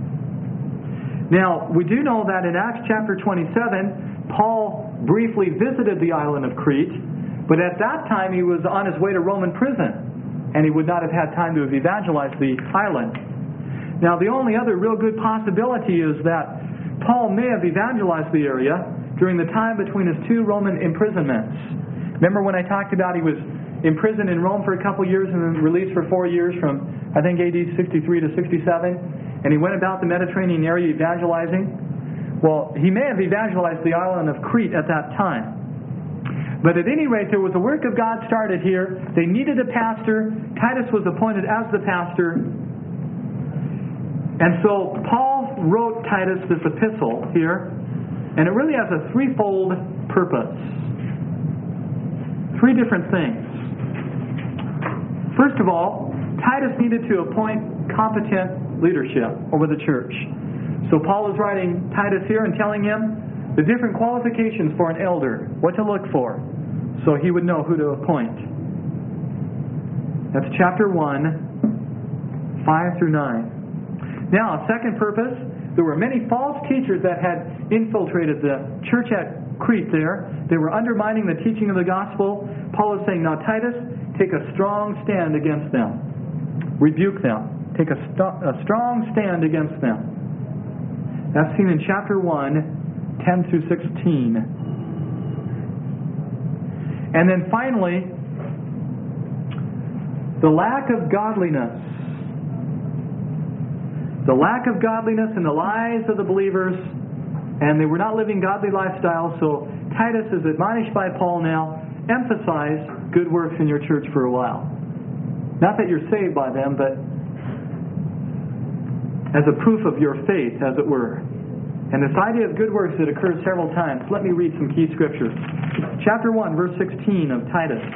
Now, we do know that in Acts chapter twenty-seven, Paul briefly visited the island of Crete, but at that time he was on his way to Roman prison, and he would not have had time to have evangelized the island. Now, the only other real good possibility is that Paul may have evangelized the area during the time between his two Roman imprisonments. Remember when I talked about he was imprisoned in Rome for a couple years and then released for four years from, I think, A D sixty-three to sixty-seven? And he went about the Mediterranean area evangelizing. Well, he may have evangelized the island of Crete at that time. But at any rate, there was a work of God started here. They needed a pastor. Titus was appointed as the pastor. And so Paul wrote Titus this epistle here, and it really has a threefold purpose. Three different things. First of all, Titus needed to appoint competent leadership over the church. So Paul is writing Titus here and telling him the different qualifications for an elder, what to look for, so he would know who to appoint. That's chapter one, five through nine. Now, a second purpose, there were many false teachers that had infiltrated the church at Crete there. They were undermining the teaching of the gospel. Paul is saying, now Titus, take a strong stand against them. Rebuke them. Take a, st- a strong stand against them. That's seen in chapter one, ten through sixteen. And then finally, the lack of godliness. The lack of godliness in the lives of the believers, and they were not living godly lifestyles, so Titus is admonished by Paul now, emphasize good works in your church for a while. Not that you're saved by them, but as a proof of your faith, as it were. And this idea of good works, it occurs several times. Let me read some key scriptures. Chapter one, verse sixteen of Titus.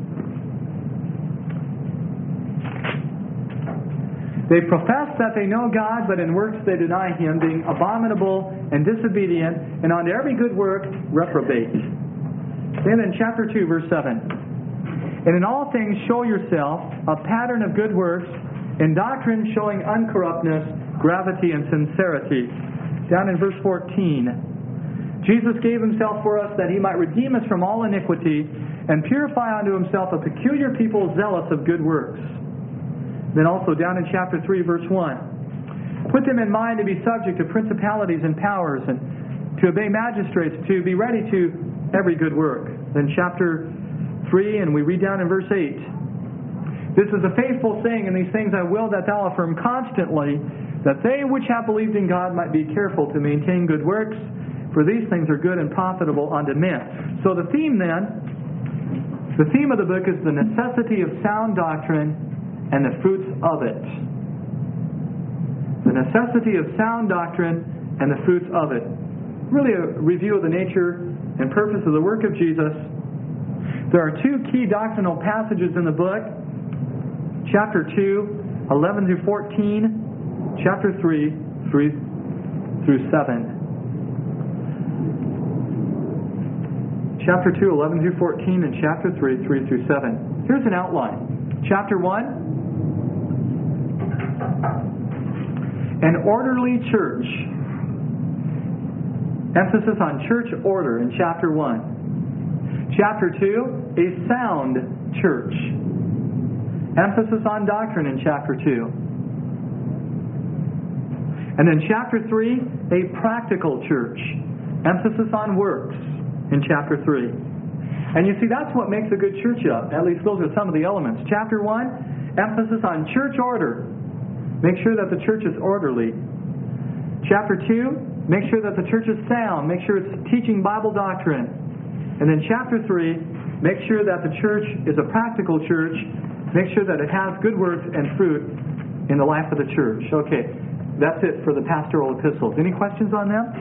They profess that they know God, but in works they deny Him, being abominable and disobedient, and unto every good work reprobate. Then in chapter two, verse seven. And in all things show yourself a pattern of good works, in doctrine showing uncorruptness, gravity, and sincerity. Down in verse fourteen, Jesus gave himself for us that he might redeem us from all iniquity and purify unto himself a peculiar people zealous of good works. Then also down in chapter three, verse one, put them in mind to be subject to principalities and powers, and to obey magistrates, to be ready to every good work. Then chapter three, and we read down in verse eight, this is a faithful saying, and these things I will that thou affirm constantly, that they which have believed in God might be careful to maintain good works, for these things are good and profitable unto men. So the theme then, the theme of the book is the necessity of sound doctrine and the fruits of it. The necessity of sound doctrine and the fruits of it. Really a review of the nature and purpose of the work of Jesus. There are two key doctrinal passages in the book. Chapter two, eleven through fourteen. Chapter three, three through seven. Chapter two, eleven through fourteen, and Chapter three, three through seven. Here's an outline. Chapter one, an orderly church. Emphasis on church order in Chapter one. Chapter two, a sound church. Emphasis on doctrine in Chapter two. And then Chapter three, a practical church. Emphasis on works in Chapter three. And you see, that's what makes a good church up. At least those are some of the elements. Chapter one, emphasis on church order. Make sure that the church is orderly. Chapter two, make sure that the church is sound. Make sure it's teaching Bible doctrine. And then Chapter three, make sure that the church is a practical church. Make sure that it has good works and fruit in the life of the church. Okay, that's it for the pastoral epistles. Any questions on them?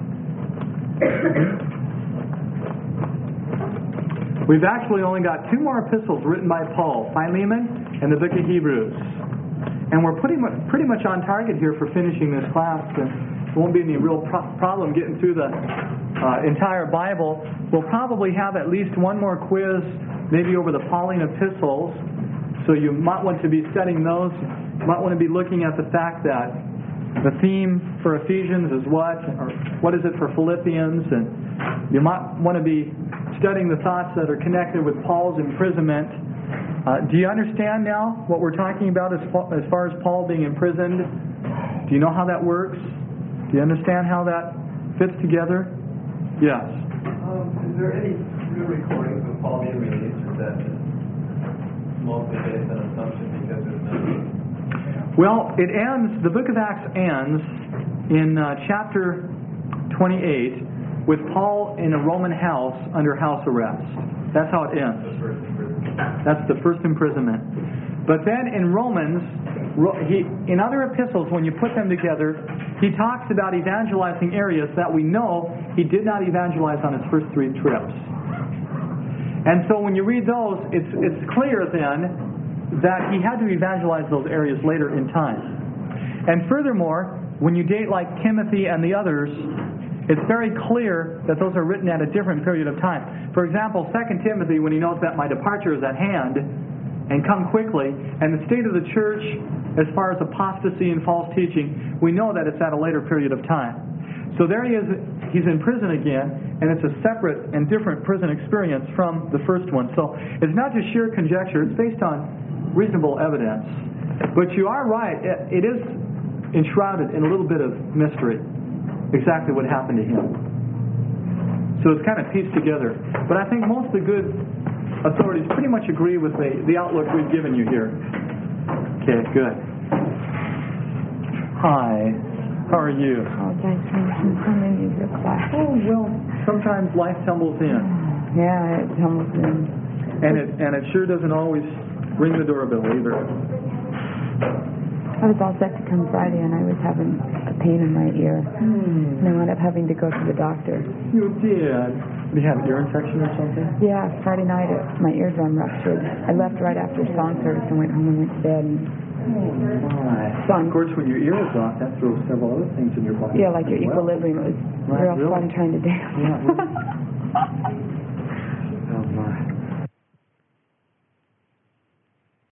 We've actually only got two more epistles written by Paul, Philemon and the book of Hebrews. And we're pretty much, pretty much on target here for finishing this class. And there won't be any real pro- problem getting through the uh, entire Bible. We'll probably have at least one more quiz, maybe over the Pauline epistles. So you might want to be studying those. You might want to be looking at the fact that the theme for Ephesians is what, or what is it for Philippians, and you might want to be studying the thoughts that are connected with Paul's imprisonment. Uh, do you understand now what we're talking about as far, as far as Paul being imprisoned? Do you know how that works? Do you understand how that fits together? Yes. Um, is there any good recordings of Paul being released, or is that just mostly based on assumption because there's no... Well, it ends, the book of Acts ends in uh, chapter twenty-eight with Paul in a Roman house under house arrest. That's how it ends. The first imprisonment. That's the first imprisonment. But then in Romans, he, in other epistles, when you put them together, he talks about evangelizing areas that we know he did not evangelize on his first three trips. And so when you read those, it's it's clear then that he had to evangelize those areas later in time. And furthermore, when you date like Timothy and the others, it's very clear that those are written at a different period of time. For example, Second Timothy, when he knows that my departure is at hand and come quickly, and the state of the church as far as apostasy and false teaching, we know that it's at a later period of time. So there he is, he's in prison again, and it's a separate and different prison experience from the first one. So it's not just sheer conjecture, it's based on reasonable evidence. But you are right, it is enshrouded in a little bit of mystery, exactly what happened to him. So it's kind of pieced together. But I think most of the good authorities pretty much agree with the, the outlook we've given you here. Okay, good. Hi. How are you? Apologize for coming into your class. Oh, well, sometimes life tumbles in. Yeah, it tumbles in. And it and it sure doesn't always ring the doorbell either. I was all set to come Friday, and I was having a pain in my ear. Hmm. And I wound up having to go to the doctor. You did. Did you have an ear infection or something? Yeah, Friday night, it, my eardrum ruptured. I left right after song service and went home and went to bed. And Oh, my. So I'm- Of course, when your ear is off, that throws several other things in your body. yeah, like your as well. equilibrium. It was Right, real really? fun trying to dance. Yeah, really. Oh, my.